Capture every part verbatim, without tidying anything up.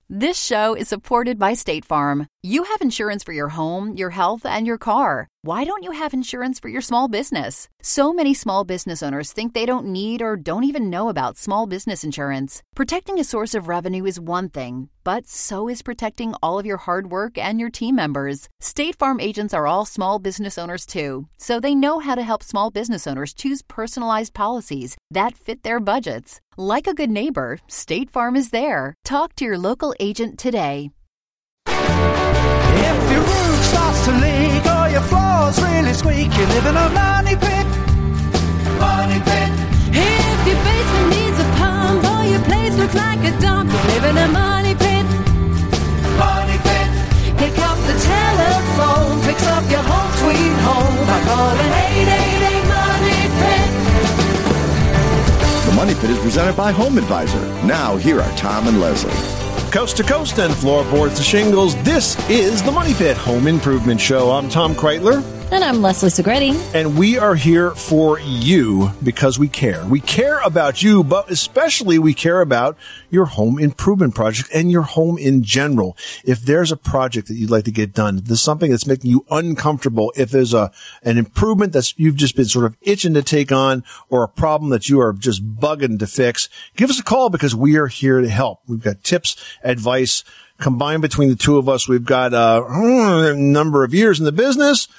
This show is supported by State Farm. You have insurance for your home, your health, and your car. Why don't you have insurance for your small business? So many small business owners think they don't need or don't even know about small business insurance. Protecting a source of revenue is one thing, but so is protecting all of your hard work and your team members. State Farm agents are all small business owners too, so they know how to help small business owners choose personalized policies that fit their budgets. Like a good neighbor, State Farm is there. Talk to your local agent today. If your roof starts to leak or your floor's really squeak, you live in a money pit. Money pit. If your basement needs a pump or your place looks like a dump, you live in a money pit. Money pit. Pick up the telephone, fix up your home sweet home by calling eight eight eight money pit. The Money Pit is presented by Home Advisor. Now, here are Tom and Leslie. Coast to coast and floorboards to shingles, this is the Money Pit Home Improvement Show. I'm Tom Kreitler. And I'm Leslie Segretti. And we are here for you because we care. We care about you, but especially we care about your home improvement project and your home in general. If there's a project that you'd like to get done, if there's something that's making you uncomfortable, if there's a an improvement that's you've just been sort of itching to take on, or a problem that you are just bugging to fix, give us a call because we are here to help. We've got tips, advice. Combined between the two of us, we've got uh, a number of years in the business.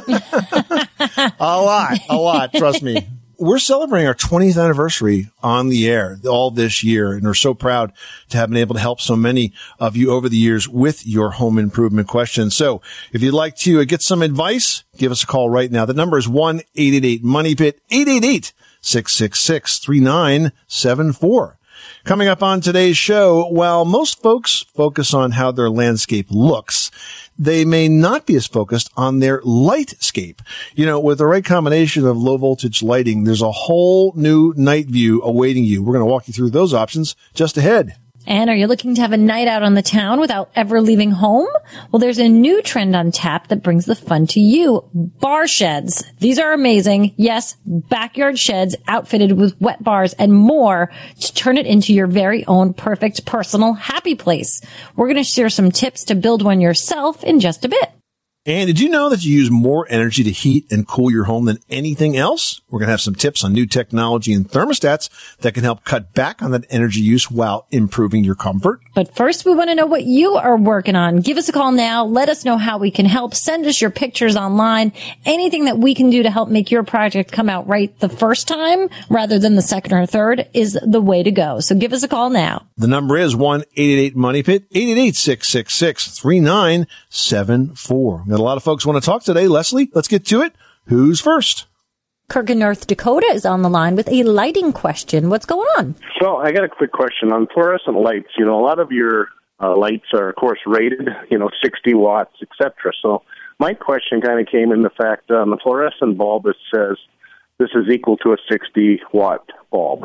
a lot, a lot, trust me. We're celebrating our twentieth anniversary on the air all this year, and we're so proud to have been able to help so many of you over the years with your home improvement questions. So if you'd like to get some advice, give us a call right now. The number is one eight eight eight money pit, eight eight eight, six six six, three nine seven four. Coming up on today's show, while most folks focus on how their landscape looks, they may not be as focused on their lightscape. You know, with the right combination of low voltage lighting, there's a whole new night view awaiting you. We're going to walk you through those options just ahead. And are you looking to have a night out on the town without ever leaving home? Well, there's a new trend on tap that brings the fun to you. Bar sheds. These are amazing. Yes, backyard sheds outfitted with wet bars and more to turn it into your very own perfect personal happy place. We're going to share some tips to build one yourself in just a bit. And did you know that you use more energy to heat and cool your home than anything else? We're going to have some tips on new technology and thermostats that can help cut back on that energy use while improving your comfort. But first, we want to know what you are working on. Give us a call now. Let us know how we can help. Send us your pictures online. Anything that we can do to help make your project come out right the first time rather than the second or third is the way to go. So give us a call now. The number is one eight eight eight money pit, eight eight eight, six six six, three nine seven four. A lot of folks want to talk today. Leslie, let's get to it. Who's first? Kirk in North Dakota is on the line with a lighting question. What's going on? So I got a quick question on fluorescent lights. You know, a lot of your uh, lights are, of course, rated, you know, sixty watts, et cetera. So my question kind of came in the fact on um, the fluorescent bulb, it says this is equal to a sixty watt bulb.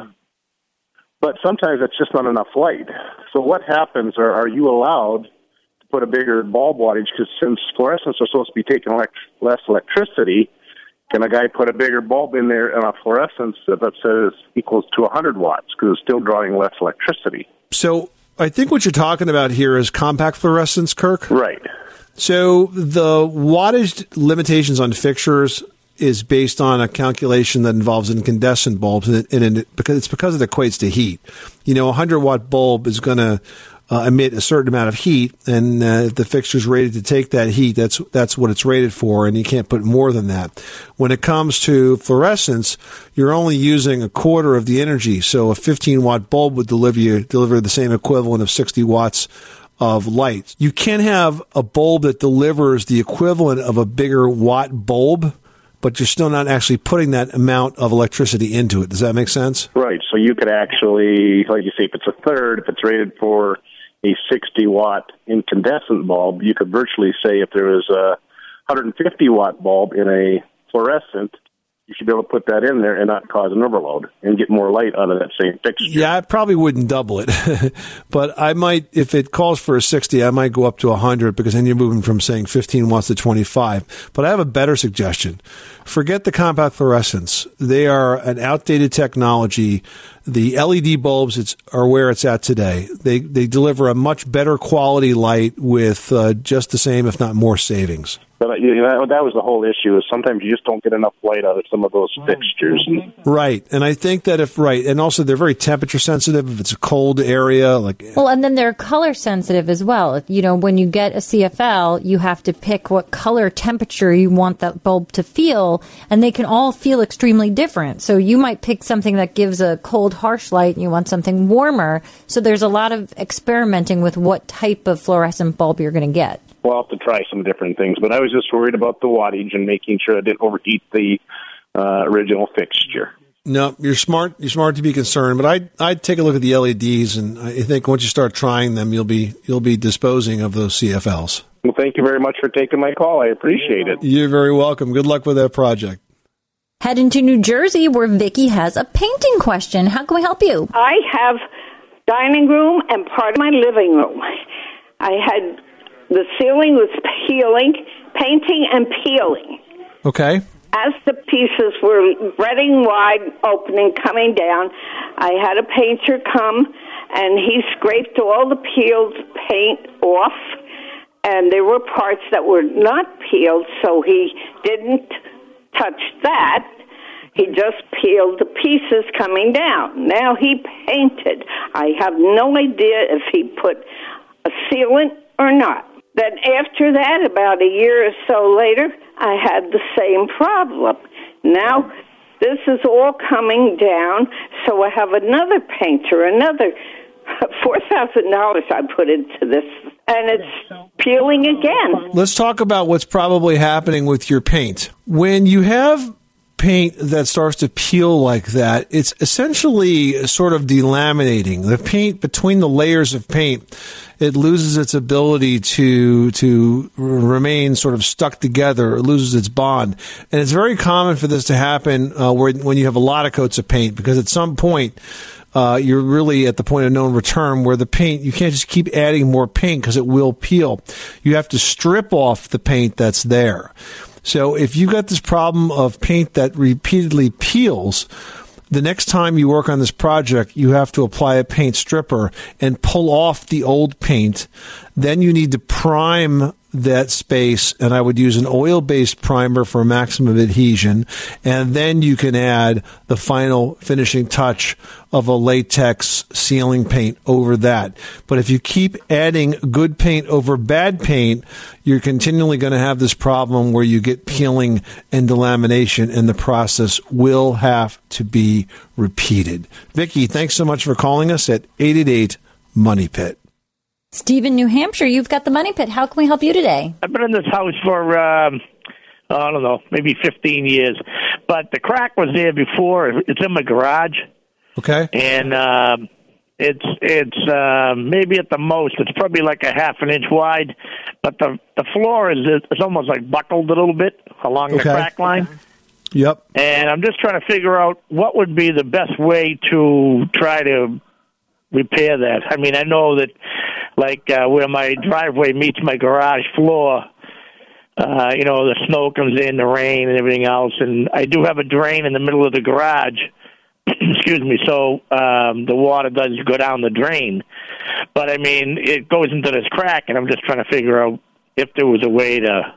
But sometimes it's just not enough light. So what happens? Are, are you allowed put a bigger bulb wattage, because since fluorescents are supposed to be taking elect- less electricity, can a guy put a bigger bulb in there in a fluorescence that, that says equals to one hundred watts because it's still drawing less electricity? So I think what you're talking about here is compact fluorescence, Kirk? Right. So the wattage limitations on fixtures is based on a calculation that involves incandescent bulbs, and, it, and it, because it's because it equates to heat. You know, a one hundred watt bulb is going to Uh, emit a certain amount of heat, and uh, if the fixture's rated to take that heat, that's that's what it's rated for, and you can't put more than that. When it comes to fluorescence, you're only using a quarter of the energy, so a fifteen watt bulb would deliver you deliver the same equivalent of sixty watts of light. You can have a bulb that delivers the equivalent of a bigger watt bulb, but you're still not actually putting that amount of electricity into it. Does that make sense? Right. So you could actually, like you say, if it's a third, if it's rated for a sixty watt incandescent bulb, you could virtually say if there was a one hundred fifty watt bulb in a fluorescent, you should be able to put that in there and not cause an overload and get more light out of that same fixture. Yeah, I probably wouldn't double it, but I might, if it calls for a sixty, I might go up to one hundred because then you're moving from saying fifteen watts to twenty-five. But I have a better suggestion. Forget the compact fluorescents. They are an outdated technology. The L E D bulbs it's, are where it's at today. They they deliver a much better quality light with uh, just the same, if not more, savings. But you know, that was the whole issue. Is sometimes you just don't get enough light out of some of those fixtures. Right, and I think that if right, and also they're very temperature sensitive. If it's a cold area, like well, and then they're color sensitive as well. You know, when you get a C F L, you have to pick what color temperature you want that bulb to feel, and they can all feel extremely different. So you might pick something that gives a cold, harsh light, and you want something warmer. So there's a lot of experimenting with what type of fluorescent bulb you're going to get. We'll have to try some different things, but I was just worried about the wattage and making sure I didn't overheat the uh, original fixture. No, you're smart. You're smart to be concerned, but I'd I'd take a look at the L E Ds, and I think once you start trying them, you'll be you'll be disposing of those C F Ls. Well, thank you very much for taking my call. I appreciate it. You're very welcome. Good luck with that project. Head into New Jersey, where Vicki has a painting question. How can we help you? I have dining room and part of my living room. I had the ceiling was peeling, painting and peeling. Okay. As the pieces were spreading wide, opening, coming down, I had a painter come, and he scraped all the peeled paint off, and there were parts that were not peeled, so he didn't touch that. He just peeled the pieces coming down. Now he painted. I have no idea if he put a sealant or not. Then after that, about a year or so later, I had the same problem. Now this is all coming down, so I have another painter, another four thousand dollars I put into this, and it's peeling again. Let's talk about what's probably happening with your paint. When you have paint that starts to peel like that, it's essentially sort of delaminating. The paint, between the layers of paint, it loses its ability to to remain sort of stuck together. It loses its bond. And it's very common for this to happen uh, where, when you have a lot of coats of paint, because at some point, uh, you're really at the point of no return where the paint, you can't just keep adding more paint because it will peel. You have to strip off the paint that's there. So if you've got this problem of paint that repeatedly peels, the next time you work on this project, you have to apply a paint stripper and pull off the old paint. Then you need to prime that space, and I would use an oil-based primer for maximum adhesion, and then you can add the final finishing touch of a latex sealing paint over that. But if you keep adding good paint over bad paint, you're continually going to have this problem where you get peeling and delamination, and the process will have to be repeated. Vicki, thanks so much for calling us at eight eight eight, MONEY PIT. Steve in New Hampshire, you've got the Money Pit. How can we help you today? I've been in this house for, um, I don't know, maybe fifteen years. But the crack was there before. It's in my garage. Okay. And um, it's it's uh, maybe at the most, it's probably like a half an inch wide. But the the floor is it's almost like buckled a little bit along Okay. the crack line. Yep. And I'm just trying to figure out what would be the best way to try to repair that. I mean, I know that, like, uh, where my driveway meets my garage floor, uh, you know, the snow comes in, the rain and everything else, and I do have a drain in the middle of the garage, excuse me, so um, the water does go down the drain. But, I mean, it goes into this crack, and I'm just trying to figure out if there was a way to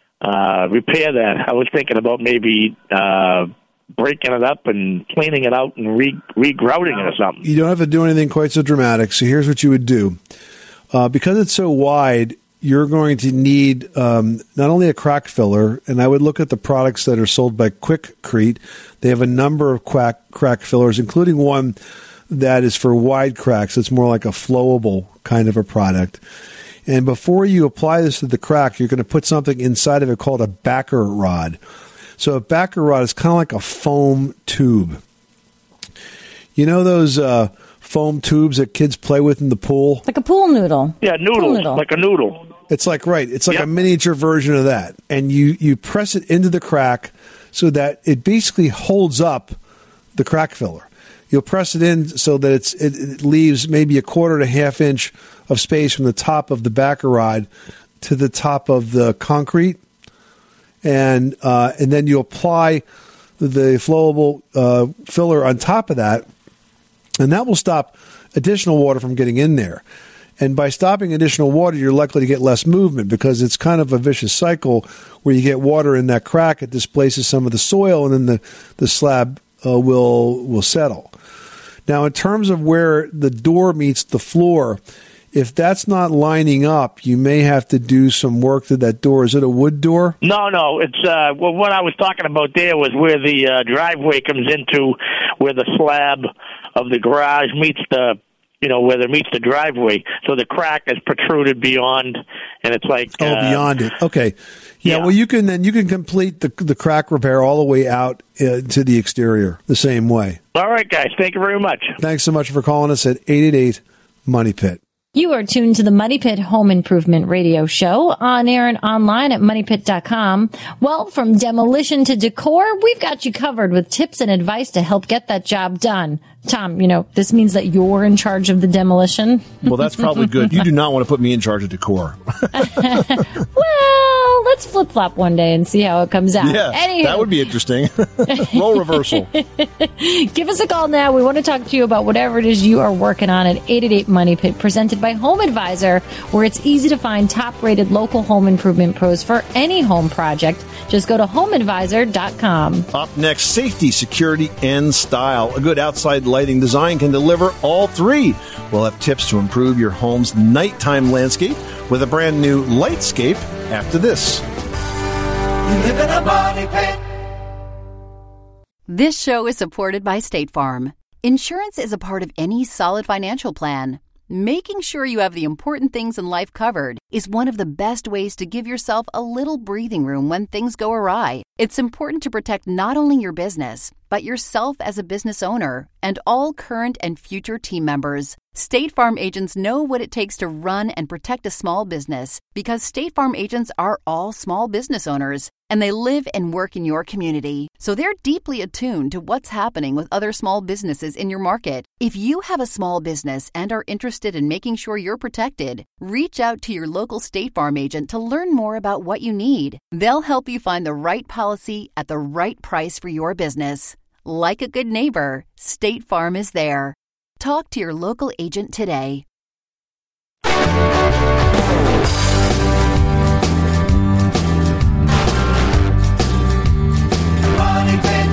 uh, repair that. I was thinking about maybe uh, breaking it up and cleaning it out and re- regrouting it or something. You don't have to do anything quite so dramatic. So here's what you would do. Uh, because it's so wide, you're going to need um, not only a crack filler, and I would look at the products that are sold by Quikrete. They have a number of crack, crack fillers, including one that is for wide cracks. It's more like a flowable kind of a product. And before you apply this to the crack, you're going to put something inside of it called a backer rod. So a backer rod is kind of like a foam tube. You know those uh, foam tubes that kids play with in the pool? Like a pool noodle. Yeah, noodles, noodle. like a noodle. It's like, right, it's like Yep. a miniature version of that. And you, you press it into the crack so that it basically holds up the crack filler. You'll press it in so that it's, it, it leaves maybe a quarter to half inch of space from the top of the backer rod to the top of the concrete. And uh, and then you apply the flowable uh, filler on top of that, and that will stop additional water from getting in there. And by stopping additional water, you're likely to get less movement because it's kind of a vicious cycle where you get water in that crack, it displaces some of the soil, and then the, the slab uh, will will settle. Now, in terms of where the door meets the floor, if that's not lining up, you may have to do some work to that door. Is it a wood door? No, no. It's uh, well, what I was talking about there was where the uh, driveway comes into, where the slab of the garage meets the, you know, where it meets the driveway. So the crack is protruded beyond, and it's like oh, uh, beyond it. Okay, yeah, yeah. Well, you can then you can complete the the crack repair all the way out uh, to the exterior the same way. All right, guys. Thank you very much. Thanks so much for calling us at eight eight eight Money Pit. You are tuned to the Money Pit Home Improvement Radio Show, on air and online at money pit dot com. Well, from demolition to decor, we've got you covered with tips and advice to help get that job done. Tom, you know, this means that you're in charge of the demolition. Well, that's probably good. You do not want to put me in charge of decor. Well, let's flip-flop one day and see how it comes out. Yeah, Anywho. That would be interesting. Role reversal. Give us a call now. We want to talk to you about whatever it is you are working on at eight eight eight Money Pit, presented by Home Advisor, where it's easy to find top-rated local home improvement pros for any home project. Just go to home advisor dot com. Up next, safety, security, and style. A good outside lighting design can deliver all three. We'll have tips to improve your home's nighttime landscape with a brand new Lightscape after this. You live in a money pit. This show is supported by State Farm. Insurance is a part of any solid financial plan. Making sure you have the important things in life covered is one of the best ways to give yourself a little breathing room when things go awry. It's important to protect not only your business, but yourself as a business owner and all current and future team members. State Farm agents know what it takes to run and protect a small business because State Farm agents are all small business owners and they live and work in your community. So they're deeply attuned to what's happening with other small businesses in your market. If you have a small business and are interested in making sure you're protected, reach out to your local State Farm agent to learn more about what you need. They'll help you find the right policy at the right price for your business. Like a good neighbor, State Farm is there. Talk to your local agent today. Money Pit.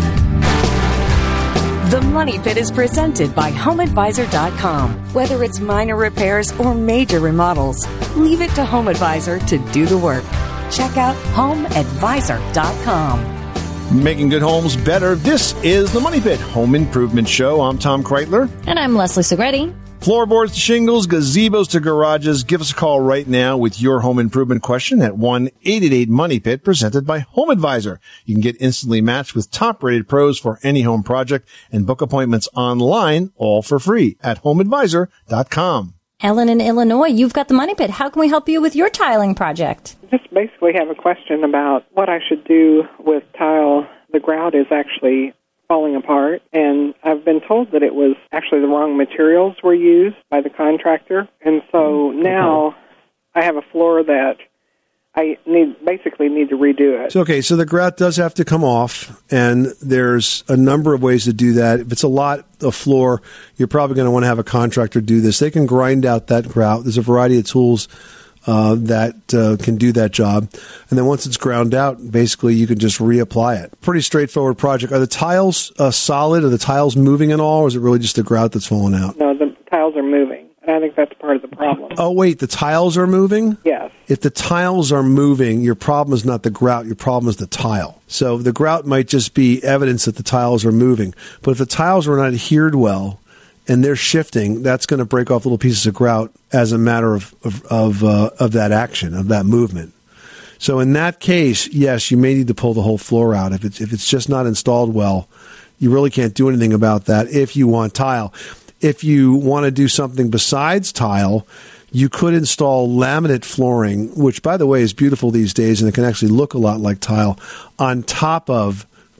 The Money Pit is presented by home advisor dot com. Whether it's minor repairs or major remodels, leave it to Home Advisor to do the work. Check out home advisor dot com. Making good homes better. This is the Money Pit Home Improvement Show. I'm Tom Kreitler. And I'm Leslie Segretti. Floorboards to shingles, gazebos to garages. Give us a call right now with your home improvement question at one eight eight eight Money Pit, presented by Home Advisor. You can get instantly matched with top-rated pros for any home project and book appointments online, all for free at home advisor dot com. Ellen in Illinois, you've got the Money Pit. How can we help you with your tiling project? Just basically have a question about what I should do with tile. The grout is actually falling apart, and I've been told that it was actually the wrong materials were used by the contractor, and so now I have a floor that I need basically need to redo it. So, okay, so the grout does have to come off, and there's a number of ways to do that. If it's a lot of floor, you're probably going to want to have a contractor do this. They can grind out that grout. There's a variety of tools uh, that uh, can do that job. And then once it's ground out, basically you can just reapply it. Pretty straightforward project. Are the tiles uh, solid? Are the tiles moving at all, or is it really just the grout that's falling out? No, the tiles are moving. And I think that's part of the problem. Oh, wait, the tiles are moving? Yes. If the tiles are moving, your problem is not the grout, your problem is the tile. So the grout might just be evidence that the tiles are moving. But if the tiles are not adhered well and they're shifting, that's going to break off little pieces of grout as a matter of of of, uh, of that action, of that movement. So in that case, yes, you may need to pull the whole floor out. If it's if it's just not installed well, you really can't do anything about that if you want tile. If you want to do something besides tile, you could install laminate flooring, which, by the way, is beautiful these days, and it can actually look a lot like tile, on top of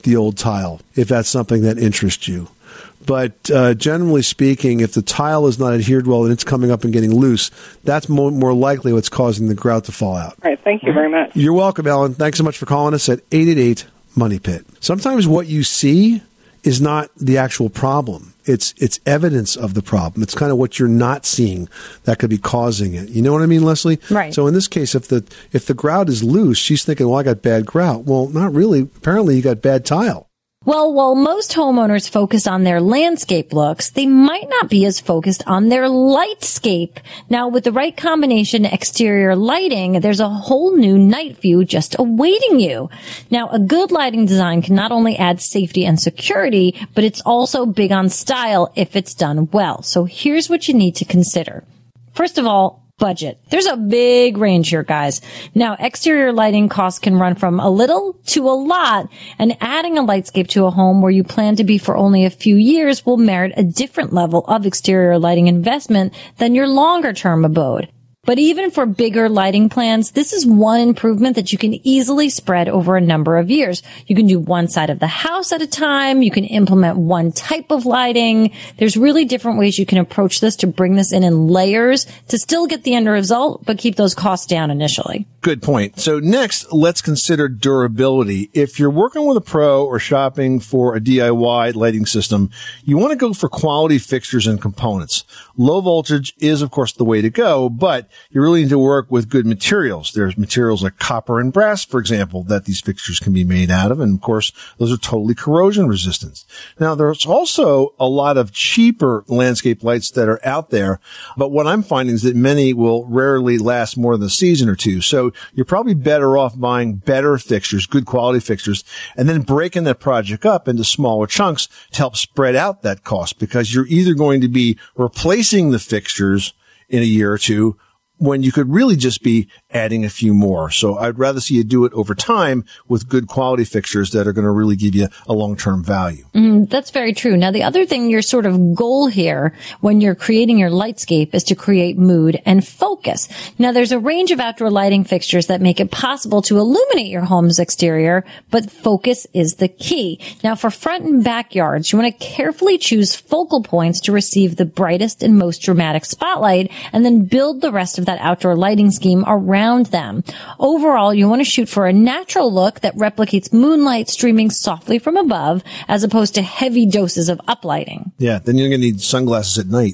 the old tile if that's something that interests you. But uh, generally speaking, if the tile is not adhered well and it's coming up and getting loose, that's more, more likely what's causing the grout to fall out. All right. Thank you very much. You're welcome, Ellen. Thanks so much for calling us at eight eight eight, money pit. Sometimes what you see is not the actual problem. It's it's evidence of the problem. It's kind of what you're not seeing that could be causing it. You know what I mean, Leslie? Right. So in this case, if the if the grout is loose, she's thinking, well, I got bad grout. Well, not really. Apparently, you got bad tile. Well, while most homeowners focus on their landscape looks, they might not be as focused on their lightscape. Now, with the right combination exterior lighting, there's a whole new night view just awaiting you. Now, a good lighting design can not only add safety and security, but it's also big on style if it's done well. So here's what you need to consider. First of all, budget. There's a big range here, guys. Now, exterior lighting costs can run from a little to a lot, and adding a lightscape to a home where you plan to be for only a few years will merit a different level of exterior lighting investment than your longer-term abode. But even for bigger lighting plans, this is one improvement that you can easily spread over a number of years. You can do one side of the house at a time. You can implement one type of lighting. There's really different ways you can approach this to bring this in in layers to still get the end result, but keep those costs down initially. Good point. So next, let's consider durability. If you're working with a pro or shopping for a D I Y lighting system, you want to go for quality fixtures and components. Low voltage is, of course, the way to go, but you really need to work with good materials. There's materials like copper and brass, for example, that these fixtures can be made out of. And of course, those are totally corrosion resistant. Now, there's also a lot of cheaper landscape lights that are out there. But what I'm finding is that many will rarely last more than a season or two. So you're probably better off buying better fixtures, good quality fixtures, and then breaking that project up into smaller chunks to help spread out that cost, because you're either going to be replacing the fixtures in a year or two when you could really just be adding a few more. So I'd rather see you do it over time with good quality fixtures that are going to really give you a long-term value. Mm, that's very true. Now, the other thing, your sort of goal here when you're creating your lightscape is to create mood and focus. Now, there's a range of outdoor lighting fixtures that make it possible to illuminate your home's exterior, but focus is the key. Now, for front and backyards, you want to carefully choose focal points to receive the brightest and most dramatic spotlight, and then build the rest of that outdoor lighting scheme around them. Overall, you want to shoot for a natural look that replicates moonlight streaming softly from above, as opposed to heavy doses of uplighting. Yeah, then you're going to need sunglasses at night.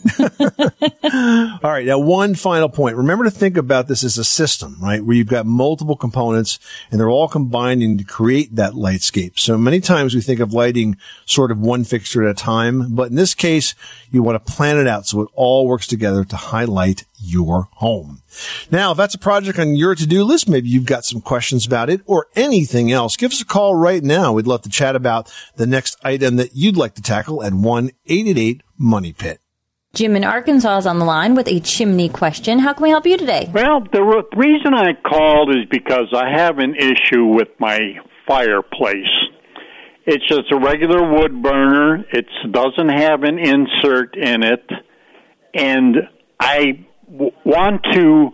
All right, now one final point. Remember to think about this as a system, right, where you've got multiple components and they're all combining to create that lightscape. So many times we think of lighting sort of one fixture at a time, but in this case, you want to plan it out so it all works together to highlight your home. Now, if that's a project on your to-do list, maybe you've got some questions about it or anything else, give us a call right now. We'd love to chat about the next item that you'd like to tackle at one eight eight eight money pit. Jim in Arkansas is on the line with a chimney question. How can we help you today? Well, the re- reason I called is because I have an issue with my fireplace. It's just a regular wood burner. It doesn't have an insert in it, and I w- want to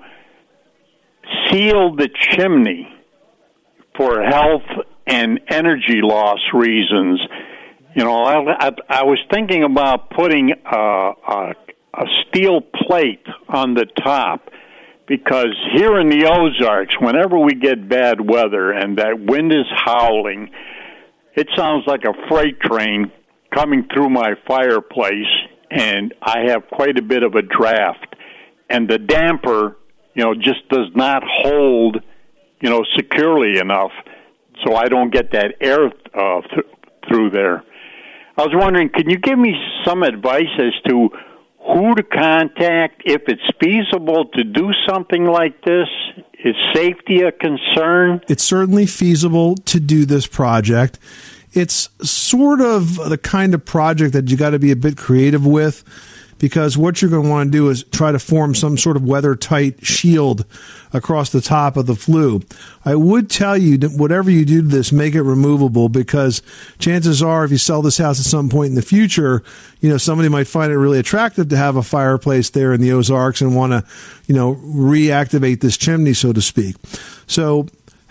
seal the chimney for health and energy loss reasons. You know, I, I, I was thinking about putting a, a, a steel plate on the top, because here in the Ozarks, whenever we get bad weather and that wind is howling, it sounds like a freight train coming through my fireplace, and I have quite a bit of a draft. And the damper, you know, just does not hold, you know, securely enough, so I don't get that air uh, th- through there. I was wondering, can you give me some advice as to who to contact if it's feasible to do something like this? Is safety a concern? It's certainly feasible to do this project. It's sort of the kind of project that you got to be a bit creative with, because what you're going to want to do is try to form some sort of weather-tight shield across the top of the flue. I would tell you that whatever you do to this, make it removable, because chances are if you sell this house at some point in the future, you know, somebody might find it really attractive to have a fireplace there in the Ozarks and want to, you know, reactivate this chimney, so to speak. So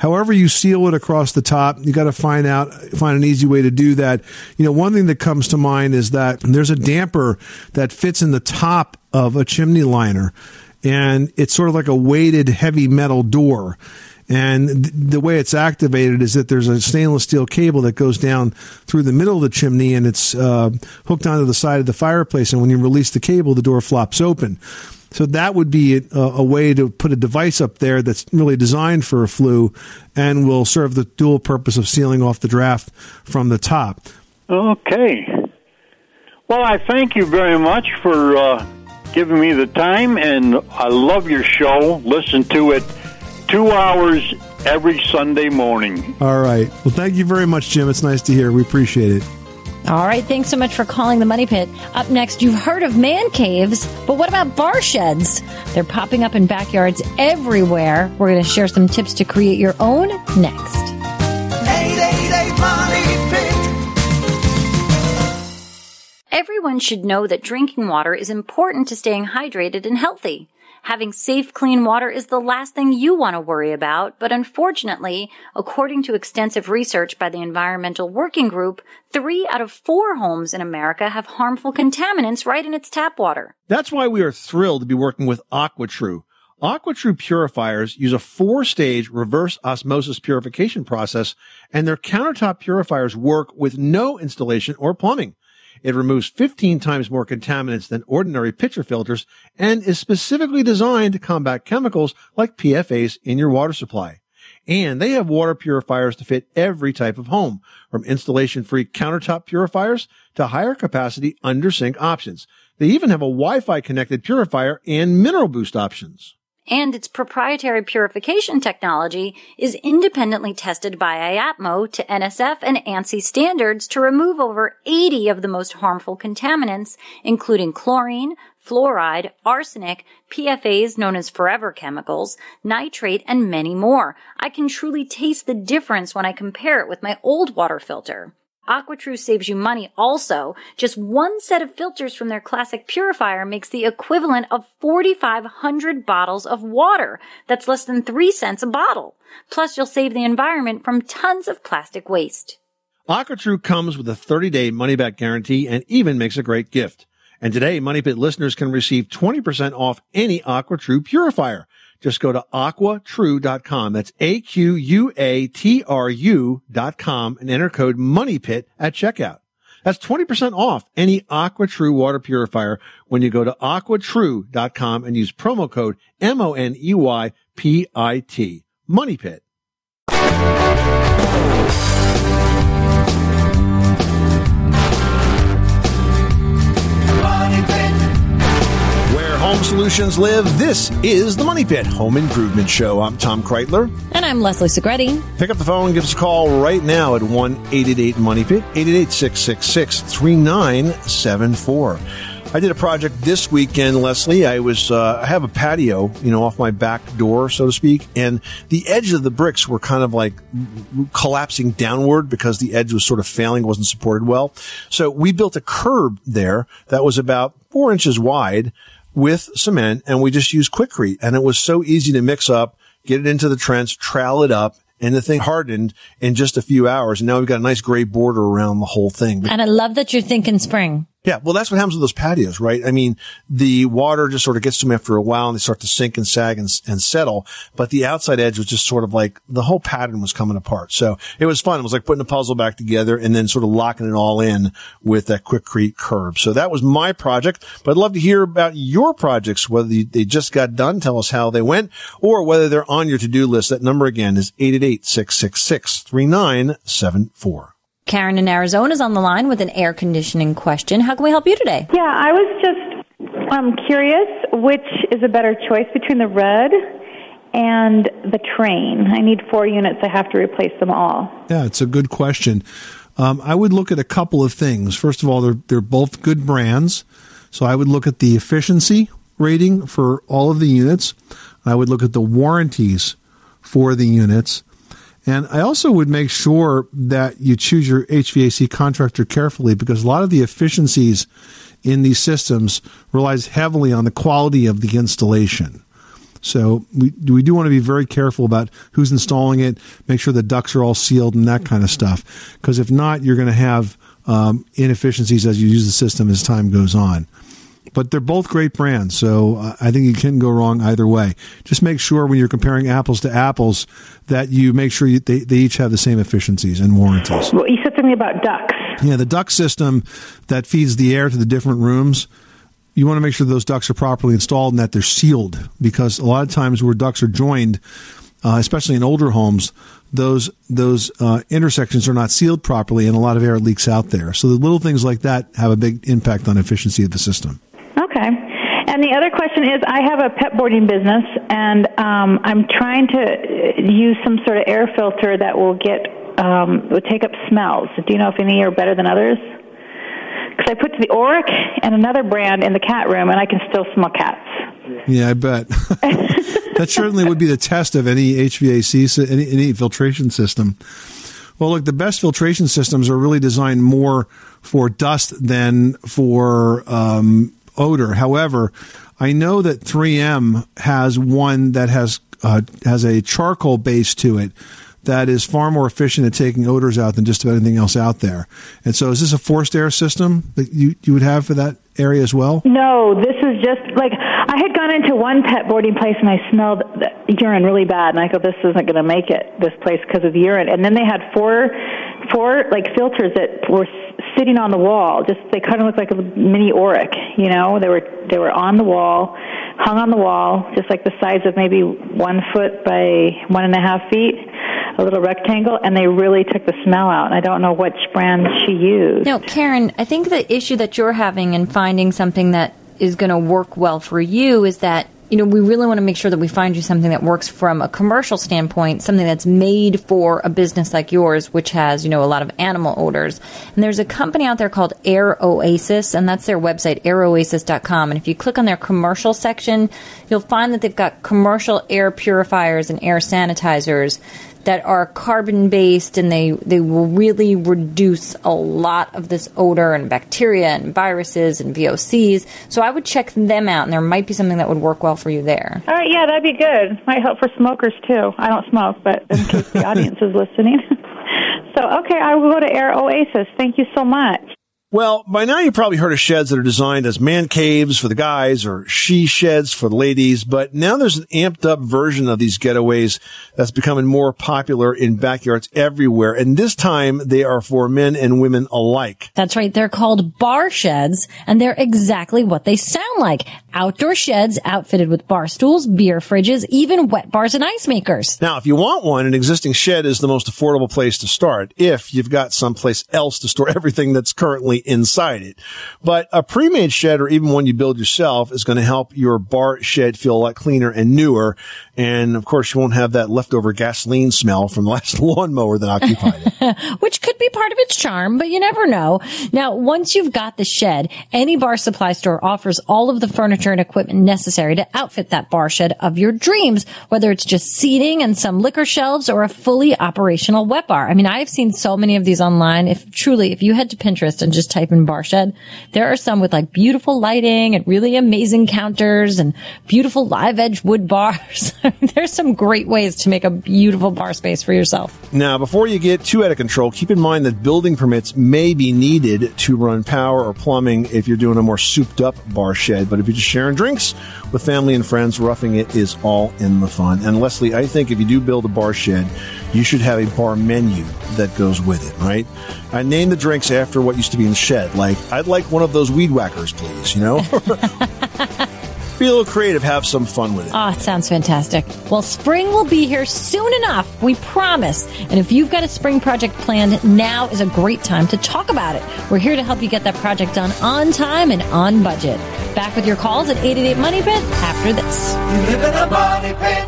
However you seal it across the top, you got to find out, find an easy way to do that. You know, one thing that comes to mind is that there's a damper that fits in the top of a chimney liner, and it's sort of like a weighted heavy metal door. And th- the way it's activated is that there's a stainless steel cable that goes down through the middle of the chimney, and it's uh, hooked onto the side of the fireplace. And when you release the cable, the door flops open. So that would be a, a way to put a device up there that's really designed for a flue and will serve the dual purpose of sealing off the draft from the top. Okay. Well, I thank you very much for uh, giving me the time, and I love your show. Listen to it two hours every Sunday morning. All right. Well, thank you very much, Jim. It's nice to hear. We appreciate it. All right. Thanks so much for calling the Money Pit. Up next, you've heard of man caves, but what about bar sheds? They're popping up in backyards everywhere. We're going to share some tips to create your own next. eight eight eight Money Pit. Everyone should know that drinking water is important to staying hydrated and healthy. Having safe, clean water is the last thing you want to worry about, but unfortunately, according to extensive research by the Environmental Working Group, three out of four homes in America have harmful contaminants right in its tap water. That's why we are thrilled to be working with AquaTrue. AquaTrue purifiers use a four-stage reverse osmosis purification process, and their countertop purifiers work with no installation or plumbing. It removes fifteen times more contaminants than ordinary pitcher filters and is specifically designed to combat chemicals like P F As in your water supply. And they have water purifiers to fit every type of home, from installation-free countertop purifiers to higher capacity under-sink options. They even have a Wi-Fi connected purifier and mineral boost options. And its proprietary purification technology is independently tested by I A P M O to N S F and ANSI standards to remove over eighty of the most harmful contaminants, including chlorine, fluoride, arsenic, P F As known as forever chemicals, nitrate, and many more. I can truly taste the difference when I compare it with my old water filter. AquaTrue saves you money also. Just one set of filters from their classic purifier makes the equivalent of forty-five hundred bottles of water. That's less than three cents a bottle. Plus, you'll save the environment from tons of plastic waste. AquaTrue comes with a thirty-day money-back guarantee and even makes a great gift. And today, Money Pit listeners can receive twenty percent off any AquaTrue purifier. Just go to aqua true dot com. That's A Q U A T R U dot com and enter code MONEYPIT at checkout. That's twenty percent off any AquaTrue water purifier when you go to aqua true dot com and use promo code M O N E Y P I T. Money Pit. Home solutions live. This is the Money Pit Home Improvement Show. I'm Tom Kreitler. And I'm Leslie Segretti. Pick up the phone and give us a call right now at one eight eight eight Money Pit, eight eight eight, six six six, three nine seven four. I did a project this weekend, Leslie. I was, uh, I have a patio, you know, off my back door, so to speak, and the edge of the bricks were kind of like collapsing downward because the edge was sort of failing, wasn't supported well. So we built a curb there that was about four inches wide with cement, and we just used Quikrete, and it was so easy to mix up, get it into the trench, trowel it up, and the thing hardened in just a few hours. And now we've got a nice gray border around the whole thing. And I love that you're thinking spring. Yeah, well, that's what happens with those patios, right? I mean, the water just sort of gets to them after a while, and they start to sink and sag and, and settle. But the outside edge was just sort of like the whole pattern was coming apart. So it was fun. It was like putting a puzzle back together and then sort of locking it all in with that Quikrete curb. So that was my project. But I'd love to hear about your projects, whether they just got done, tell us how they went, or whether they're on your to-do list. That number again is eight eight eight, six six six, three nine seven four. Karen in Arizona is on the line with an air conditioning question. How can we help you today? Yeah, I was just um, curious which is a better choice between the Red and the Train. I need four units. I have to replace them all. Yeah, it's a good question. Um, I would look at a couple of things. First of all, they're, they're both good brands. So I would look at the efficiency rating for all of the units. I would look at the warranties for the units. And I also would make sure that you choose your H V A C contractor carefully, because a lot of the efficiencies in these systems relies heavily on the quality of the installation. So we we do want to be very careful about who's installing it, make sure the ducts are all sealed and that kind of stuff. Because if not, you're going to have um, inefficiencies as you use the system as time goes on. But they're both great brands, so uh, I think you can go wrong either way. Just make sure when you're comparing apples to apples that you make sure you, they, they each have the same efficiencies and warranties. Well, you said something about ducts. Yeah, the duct system that feeds the air to the different rooms, you want to make sure those ducts are properly installed and that they're sealed, because a lot of times where ducts are joined, uh, especially in older homes, those those uh, intersections are not sealed properly and a lot of air leaks out there. So the little things like that have a big impact on efficiency of the system. Okay. And the other question is, I have a pet boarding business, and um, I'm trying to use some sort of air filter that will get um, will take up smells. Do you know if any are better than others? Because I put the Auric and another brand in the cat room, and I can still smell cats. Yeah, I bet. That certainly would be the test of any H V A C, any, any filtration system. Well, look, the best filtration systems are really designed more for dust than for um, odor. However, I know that three M has one that has uh, has a charcoal base to it that is far more efficient at taking odors out than just about anything else out there. And so is this a forced air system that you, you would have for that area as well? No, this is just like, I had gone into one pet boarding place and I smelled the urine really bad, and I go, this isn't going to make it, this place, because of the urine. And then they had four, four like filters that were sitting on the wall. Just they kind of looked like a mini Auric, you know. They were they were on the wall, hung on the wall, just like the size of maybe one foot by one and a half feet, a little rectangle, and they really took the smell out. And I don't know which brand she used. No, Karen, I think the issue that you're having in finding something that is going to work well for you is that, you know, we really want to make sure that we find you something that works from a commercial standpoint, something that's made for a business like yours, which has, you know, a lot of animal odors. And there's a company out there called Air Oasis, and that's their website, air oasis dot com. And if you click on their commercial section, you'll find that they've got commercial air purifiers and air sanitizers that are carbon-based, and they, they will really reduce a lot of this odor and bacteria and viruses and V O Cs. So I would check them out, and there might be something that would work well for you there. All right, yeah, that'd be good. Might help for smokers, too. I don't smoke, but in case the audience is listening. So, okay, I will go to Air Oasis. Thank you so much. Well, by now you've probably heard of sheds that are designed as man caves for the guys or she sheds for the ladies, but now there's an amped up version of these getaways that's becoming more popular in backyards everywhere. And this time they are for men and women alike. That's right. They're called bar sheds, and they're exactly what they sound like. Outdoor sheds outfitted with bar stools, beer fridges, even wet bars and ice makers. Now, if you want one, an existing shed is the most affordable place to start if you've got someplace else to store everything that's currently inside it. But a pre-made shed, or even one you build yourself, is going to help your bar shed feel a lot cleaner and newer. And of course, you won't have that leftover gasoline smell from the last lawnmower that occupied it. Which could be part of its charm, but you never know. Now, once you've got the shed, any bar supply store offers all of the furniture and equipment necessary to outfit that bar shed of your dreams, whether it's just seating and some liquor shelves or a fully operational wet bar. I mean, I've seen so many of these online. If truly, if you head to Pinterest and just type in bar shed, there are some with like beautiful lighting and really amazing counters and beautiful live edge wood bars. There's some great ways to make a beautiful bar space for yourself. Now, before you get too out of control, keep in mind that building permits may be needed to run power or plumbing if you're doing a more souped up bar shed. But if you're just sharing drinks with family and friends, roughing it is all in the fun. And Leslie, I think if you do build a bar shed, you should have a bar menu that goes with it, right? I name the drinks after what used to be in the shed. Like, I'd like one of those weed whackers, please, you know? Be a little creative, have some fun with it. Oh, it sounds fantastic. Well, spring will be here soon enough, we promise. And if you've got a spring project planned, now is a great time to talk about it. We're here to help you get that project done on time and on budget. Back with your calls at eight eight eight, MONEY PIT after this. You live in a money pit.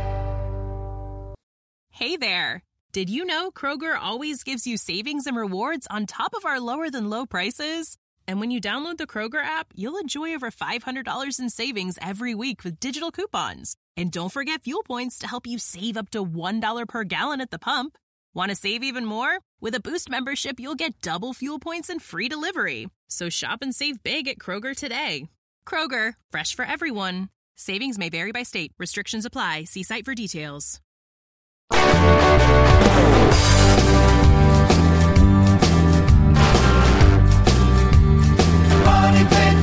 Hey there. Did you know Kroger always gives you savings and rewards on top of our lower than low prices? And when you download the Kroger app, you'll enjoy over five hundred dollars in savings every week with digital coupons. And don't forget fuel points to help you save up to one dollar per gallon at the pump. Want to save even more? With a Boost membership, you'll get double fuel points and free delivery. So shop and save big at Kroger today. Kroger, fresh for everyone. Savings may vary by state. Restrictions apply. See site for details. Money Pit.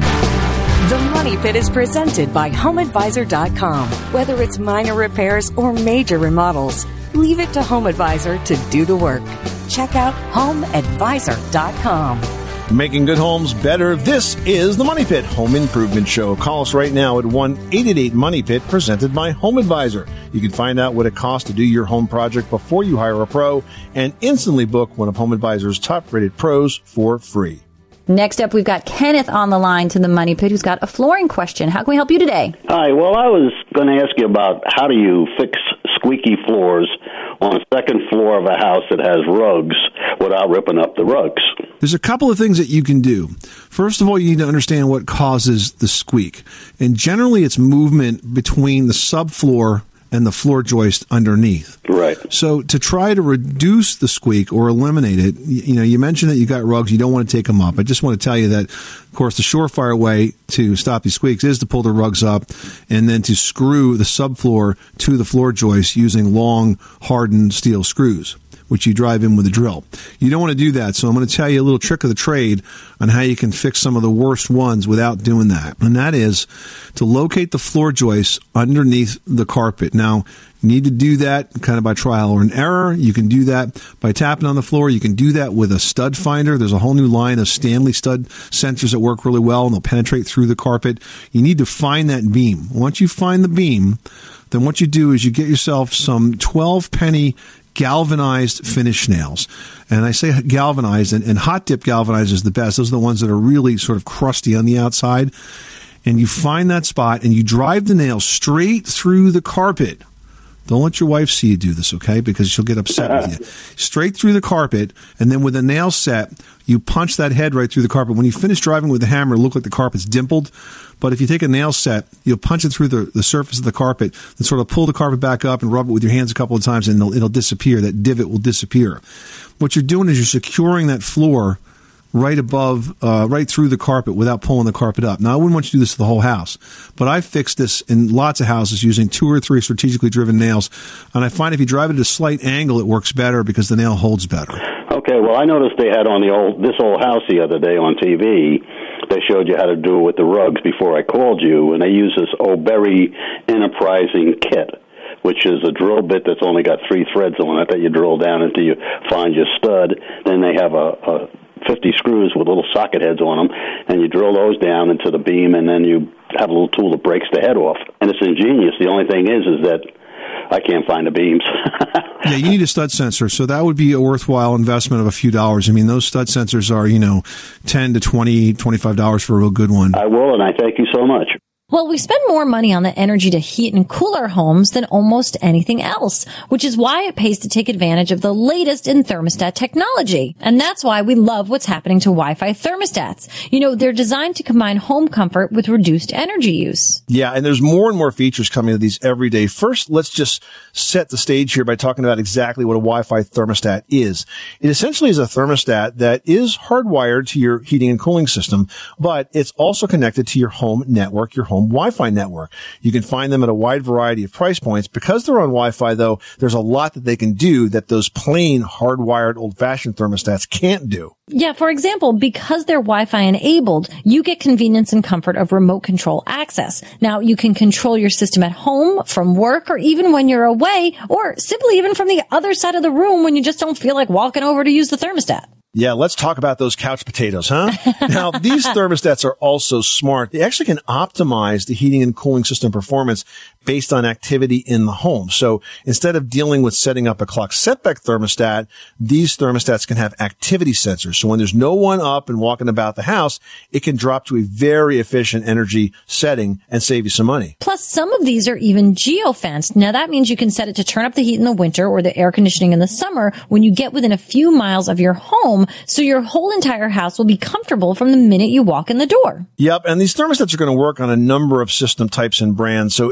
The Money Pit is presented by home advisor dot com. Whether it's minor repairs or major remodels, leave it to HomeAdvisor to do the work. Check out home advisor dot com. Making good homes better. This is the Money Pit Home Improvement Show. Call us right now at one eight eight eight Money Pit, presented by Home Advisor. You can find out what it costs to do your home project before you hire a pro and instantly book one of Home Advisor's top-rated pros for free. Next up, we've got Kenneth on the line to the Money Pit, who's got a flooring question. How can we help you today? Hi. Well, I was going to ask you about how do you fix squeaky floors on a second floor of a house that has rugs without ripping up the rugs? There's a couple of things that you can do. First of all, you need to understand what causes the squeak. And generally, it's movement between the subfloor and the floor joist underneath. Right. So to try to reduce the squeak or eliminate it, you know, you mentioned that you got rugs, you don't want to take them up. I just want to tell you that, of course, the surefire way to stop these squeaks is to pull the rugs up and then to screw the subfloor to the floor joist using long, hardened steel screws, which you drive in with a drill. You don't want to do that, so I'm going to tell you a little trick of the trade on how you can fix some of the worst ones without doing that. And that is to locate the floor joists underneath the carpet. Now, you need to do that kind of by trial or an error. You can do that by tapping on the floor. You can do that with a stud finder. There's a whole new line of Stanley stud sensors that work really well, and they'll penetrate through the carpet. You need to find that beam. Once you find the beam, then what you do is you get yourself some twelve penny galvanized finish nails. And I say galvanized, and, and hot dip galvanized is the best. Those are the ones that are really sort of crusty on the outside. And you find that spot and you drive the nail straight through the carpet. Don't let your wife see you do this, okay? Because she'll get upset with you. Straight through the carpet, and then with a nail set, you punch that head right through the carpet. When you finish driving with the hammer, it'll look like the carpet's dimpled. But if you take a nail set, you'll punch it through the, the surface of the carpet and sort of pull the carpet back up and rub it with your hands a couple of times, and it'll, it'll disappear. That divot will disappear. What you're doing is you're securing that floor right above, uh, right through the carpet without pulling the carpet up. Now, I wouldn't want you to do this to the whole house, but I fixed this in lots of houses using two or three strategically driven nails, and I find if you drive it at a slight angle, it works better because the nail holds better. Okay, well, I noticed they had on the old this old house the other day on T V. They showed you how to do it with the rugs before I called you, and they use this O'Berry Enterprising kit, which is a drill bit that's only got three threads on it that you drill down until you find your stud. Then they have a, a fifty screws with little socket heads on them, and you drill those down into the beam, and then you have a little tool that breaks the head off. And it's ingenious. The only thing is, is that I can't find the beams. Yeah, you need a stud sensor, so that would be a worthwhile investment of a few dollars. I mean, those stud sensors are, you know, ten to twenty, twenty-five dollars for a real good one. I will, and I thank you so much. Well, we spend more money on the energy to heat and cool our homes than almost anything else, which is why it pays to take advantage of the latest in thermostat technology. And that's why we love what's happening to Wi-Fi thermostats. You know, they're designed to combine home comfort with reduced energy use. Yeah, and there's more and more features coming to these every day. First, let's just set the stage here by talking about exactly what a Wi-Fi thermostat is. It essentially is a thermostat that is hardwired to your heating and cooling system, but it's also connected to your home network, your home Wi-Fi network. You can find them at a wide variety of price points. Because they're on Wi-Fi, though, there's a lot that they can do that those plain hardwired old-fashioned thermostats can't do. Yeah, for example, because they're Wi-Fi enabled, you get convenience and comfort of remote control access. Now, you can control your system at home, from work, or even when you're away, or simply even from the other side of the room when you just don't feel like walking over to use the thermostat. Yeah, let's talk about those couch potatoes, huh? Now, these thermostats are also smart. They actually can optimize the heating and cooling system performance based on activity in the home. So instead of dealing with setting up a clock setback thermostat, these thermostats can have activity sensors. So when there's no one up and walking about the house, it can drop to a very efficient energy setting and save you some money. Plus, some of these are even geofenced. Now, that means you can set it to turn up the heat in the winter or the air conditioning in the summer when you get within a few miles of your home, so your whole entire house will be comfortable from the minute you walk in the door. Yep, and these thermostats are going to work on a number of system types and brands, so it's most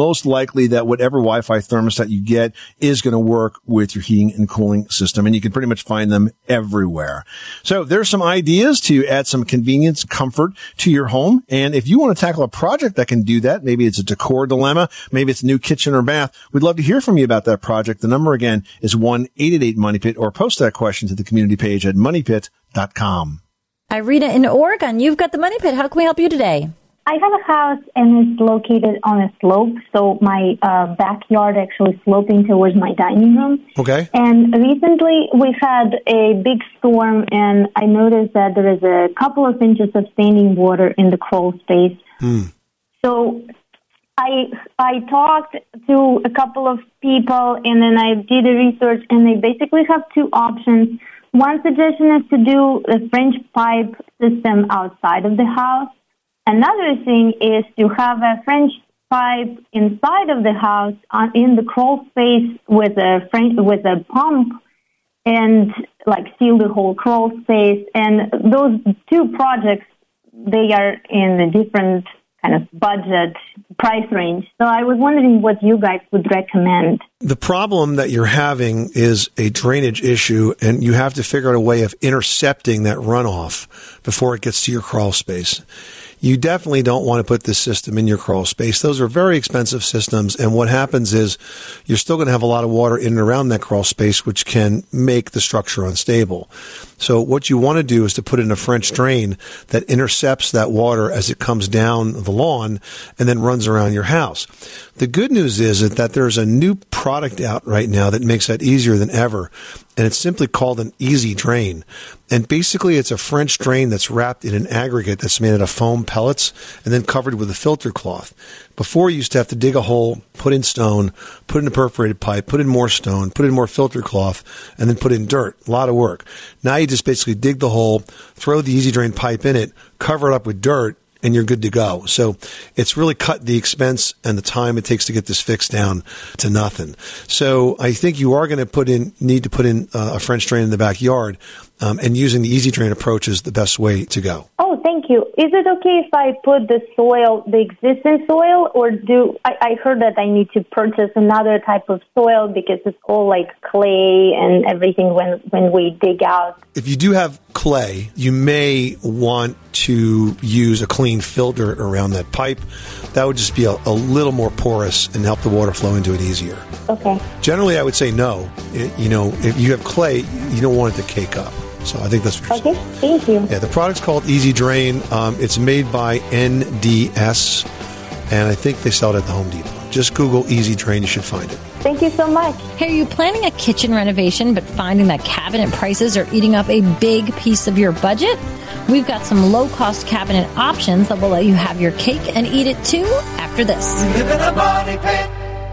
most likely that whatever Wi-Fi thermostat you get is going to work with your heating and cooling system. And you can pretty much find them everywhere. So there's some ideas to add some convenience, comfort to your home. And if you want to tackle a project that can do that, maybe it's a decor dilemma, maybe it's a new kitchen or bath, we'd love to hear from you about that project. The number again is one eight eight eight money pit, or post that question to the community page at money pit dot com. Irina in Oregon, you've got the Money Pit. How can we help you today? I have a house and it's located on a slope, so my uh, backyard actually sloping towards my dining room. Okay. And recently we've had a big storm, and I noticed that there is a couple of inches of standing water in the crawl space. Mm. So I I talked to a couple of people, and then I did the research, and they basically have two options. One suggestion is to do a French pipe system outside of the house. Another thing is to have a French pipe inside of the house on, in the crawl space with a French, with a pump, and like seal the whole crawl space. And those two projects, they are in a different kind of budget price range. So I was wondering what you guys would recommend. The problem that you're having is a drainage issue, and you have to figure out a way of intercepting that runoff before it gets to your crawl space. You definitely don't want to put this system in your crawl space. Those are very expensive systems, and what happens is you're still going to have a lot of water in and around that crawl space, which can make the structure unstable. So what you want to do is to put in a French drain that intercepts that water as it comes down the lawn and then runs around your house. The good news is that there's a new product out right now that makes that easier than ever, and it's simply called an Easy Drain. And basically it's a French drain that's wrapped in an aggregate that's made out of foam pellets and then covered with a filter cloth. Before, you used to have to dig a hole, put in stone, put in a perforated pipe, put in more stone, put in more filter cloth, and then put in dirt. A lot of work. Now you just basically dig the hole, throw the Easy Drain pipe in it, cover it up with dirt, and you're good to go. So it's really cut the expense and the time it takes to get this fixed down to nothing. So I think you are going to put in, need to put in uh, a French drain in the backyard, um, and using the Easy Drain approach is the best way to go. Oh, thank you. Is it okay if I put the soil, the existing soil, or do, I, I heard that I need to purchase another type of soil because it's all like clay and everything when, when we dig out? If you do have clay, you may want to use a clean filter around that pipe. That would just be a, a little more porous and help the water flow into it easier. Okay. Generally, I would say no. It, you know, if you have clay, you don't want it to cake up. So I think that's what you're Okay, thank you. Yeah, the product's called Easy Drain. Um, it's made by N D S, and I think they sell it at the Home Depot. Just Google Easy Drain, you should find it. Thank you so much. Hey, are you planning a kitchen renovation but finding that cabinet prices are eating up a big piece of your budget? We've got some low-cost cabinet options that will let you have your cake and eat it too after this. We live in a money pit.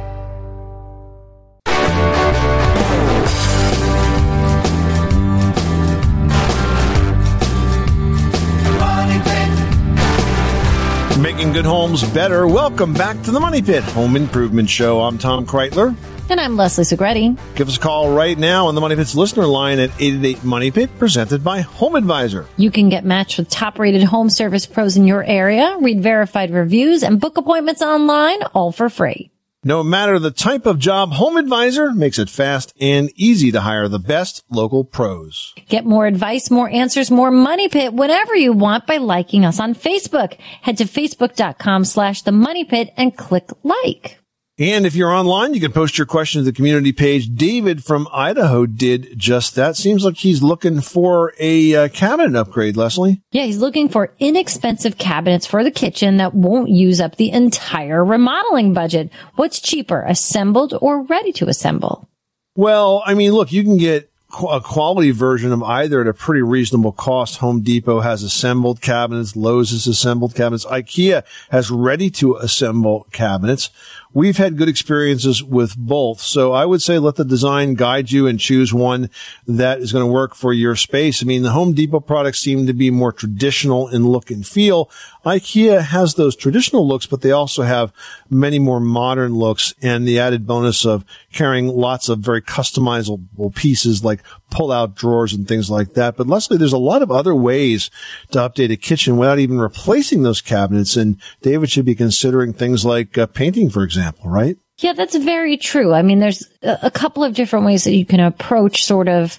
Making good homes better. Welcome back to the Money Pit Home Improvement Show. I'm Tom Kreitler. And I'm Leslie Segretti. Give us a call right now on the Money Pit's listener line at eight eight eight money pit, presented by Home Advisor. You can get matched with top-rated home service pros in your area, read verified reviews, and book appointments online, all for free. No matter the type of job, Home Advisor makes it fast and easy to hire the best local pros. Get more advice, more answers, more Money Pit whenever you want by liking us on Facebook. Head to facebook.com slash the Money Pit and click like. And if you're online, you can post your question to the community page. David from Idaho did just that. Seems like he's looking for a uh, cabinet upgrade, Leslie. Yeah, he's looking for inexpensive cabinets for the kitchen that won't use up the entire remodeling budget. What's cheaper, assembled or ready to assemble? Well, I mean, look, you can get a quality version of either at a pretty reasonable cost. Home Depot has assembled cabinets. Lowe's has assembled cabinets. IKEA has ready to assemble cabinets. We've had good experiences with both. So I would say let the design guide you and choose one that is going to work for your space. I mean, the Home Depot products seem to be more traditional in look and feel. IKEA has those traditional looks, but they also have many more modern looks and the added bonus of carrying lots of very customizable pieces like like pull-out drawers and things like that. But Leslie, there's a lot of other ways to update a kitchen without even replacing those cabinets. And David should be considering things like uh, painting, for example, right? Yeah, that's very true. I mean, there's a couple of different ways that you can approach sort of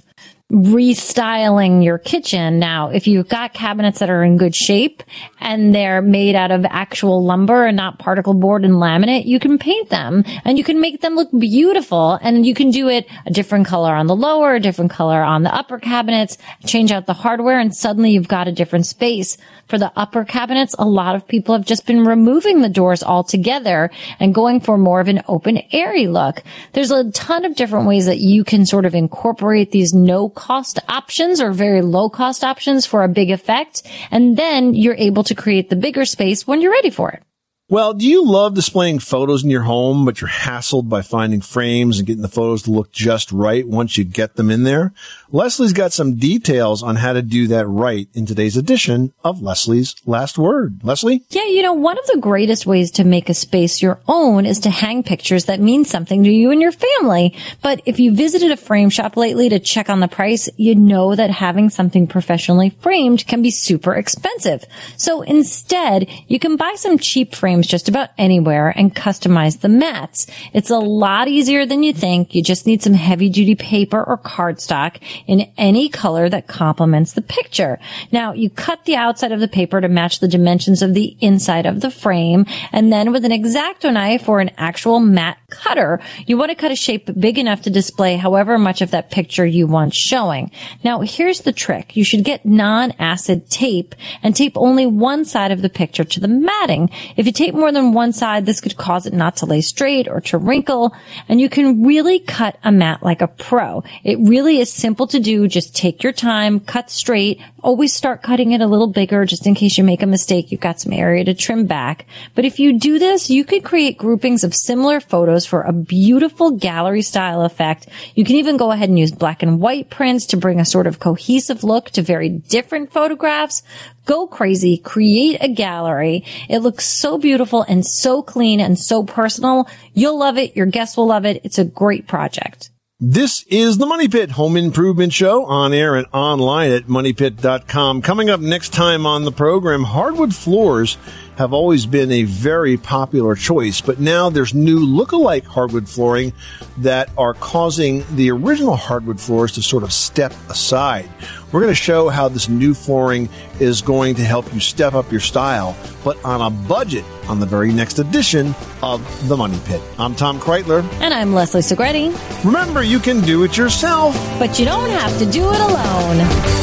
restyling your kitchen. Now, if you've got cabinets that are in good shape and they're made out of actual lumber and not particle board and laminate, you can paint them and you can make them look beautiful, and you can do it a different color on the lower, a different color on the upper cabinets, change out the hardware, and suddenly you've got a different space. For the upper cabinets, a lot of people have just been removing the doors altogether and going for more of an open, airy look. There's a ton of different ways that you can sort of incorporate these no-cost options or very low-cost options for a big effect, and then you're able to create the bigger space when you're ready for it. Well, do you love displaying photos in your home, but you're hassled by finding frames and getting the photos to look just right once you get them in there? Leslie's got some details on how to do that right in today's edition of Leslie's Last Word. Leslie? Yeah, you know, one of the greatest ways to make a space your own is to hang pictures that mean something to you and your family. But if you visited a frame shop lately to check on the price, you know that having something professionally framed can be super expensive. So instead, you can buy some cheap frames just about anywhere and customize the mats. It's a lot easier than you think. You just need some heavy duty paper or cardstock in any color that complements the picture. Now, you cut the outside of the paper to match the dimensions of the inside of the frame, and then with an X-Acto knife or an actual mat cutter, you want to cut a shape big enough to display however much of that picture you want showing. Now, here's the trick. You should get non-acid tape and tape only one side of the picture to the matting. If you tape more than one side, this could cause it not to lay straight or to wrinkle, and you can really cut a mat like a pro. It really is simple to do. Just take your time, cut straight. Always start cutting it a little bigger just in case you make a mistake. You've got some area to trim back. But if you do this, you could create groupings of similar photos for a beautiful gallery style effect. You can even go ahead and use black and white prints to bring a sort of cohesive look to very different photographs. Go crazy, create a gallery. It looks so beautiful and so clean and so personal. You'll love it. Your guests will love it. It's a great project. This is the Money Pit Home Improvement Show, on air and online at money pit dot com. Coming up next time on the program, hardwood floors have always been a very popular choice, but now there's new look-alike hardwood flooring that are causing the original hardwood floors to sort of step aside. We're going to show how this new flooring is going to help you step up your style, but on a budget, on the very next edition of The Money Pit. I'm Tom Kreitler. And I'm Leslie Segretti. Remember, you can do it yourself, but you don't have to do it alone.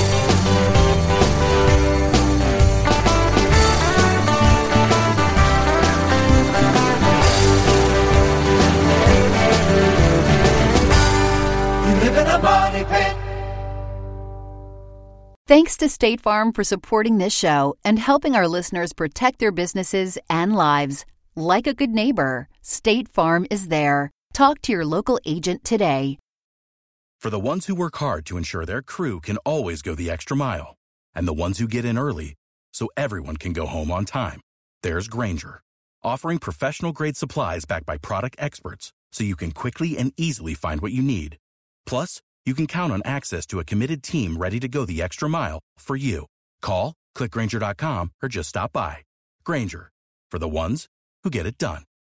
Thanks to State Farm for supporting this show and helping our listeners protect their businesses and lives. Like a good neighbor, State Farm is there. Talk to your local agent today. For the ones who work hard to ensure their crew can always go the extra mile, and the ones who get in early so everyone can go home on time, there's Grainger, offering professional-grade supplies backed by product experts so you can quickly and easily find what you need. Plus, you can count on access to a committed team ready to go the extra mile for you. Call, click Grainger dot com, or just stop by. Grainger, for the ones who get it done.